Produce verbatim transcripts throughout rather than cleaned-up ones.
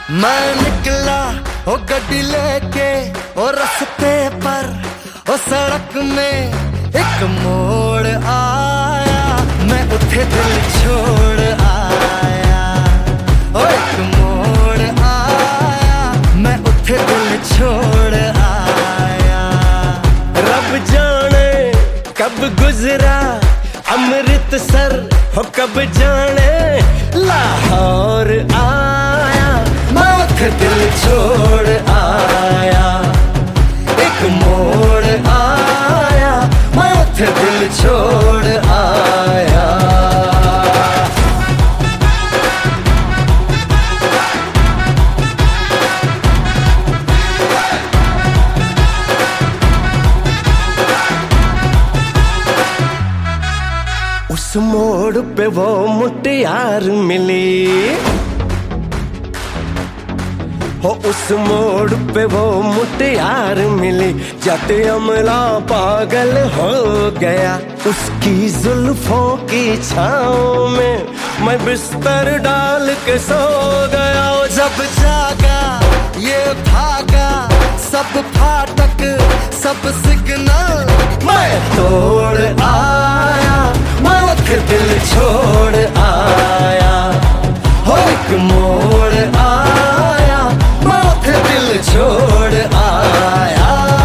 मैं निकला ओ गड्डी लेके ओ रास्ते पर ओ सड़क में एक मोड़ आया, मैं उठे दिल छोड़ आया। ओ एक मोड़ आया, मैं उठे दिल छोड़ आया। रब जाने कब गुजरा अमृतसर, हो कब जाने लाहौर आया, मैं उठे दिल छोड़ आया। एक मोड़ आया, मैं उठे दिल छोड़ आया। उस मोड़ पे वो मुटियार मिली, हो उस मोड़ पे वो मुटियार मिली। जट अमला पागल हो गया, उसकी जुल्फों की छाँव में मैं बिस्तर डाल के सो गया। जब जागा ये भागा, सब फाटक सब सिग्नल मैं तोड़ आया, मैं उठे दिल छोड़ आया। हो एक मोड़ आया, मैं उठे दिल छोड़ आया।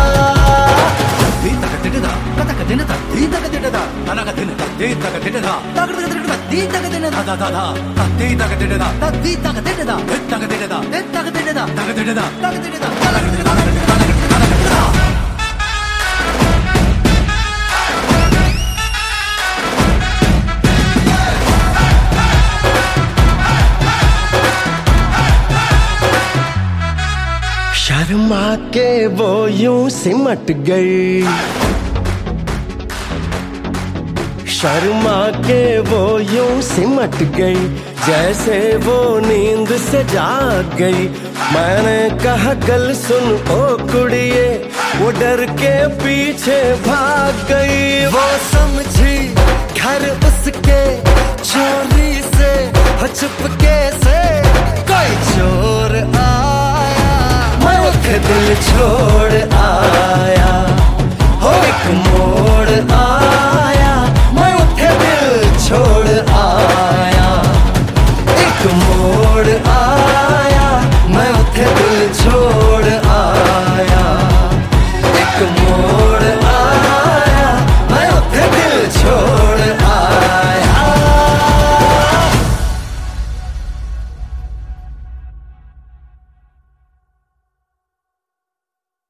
शर्मा के वो यूं सिमट गई, शर्मा के वो यूं सिमट गई, जैसे वो नींद से जाग गई। मैंने कहा गल सुन ओ कुड़िए, वो डर के पीछे भाग गई। वो समझी घर उसके चोरी से, हो चुपके से कोई चोर आया, मैं उठे दिल छोड़ आया। हो एक मोड़ आया,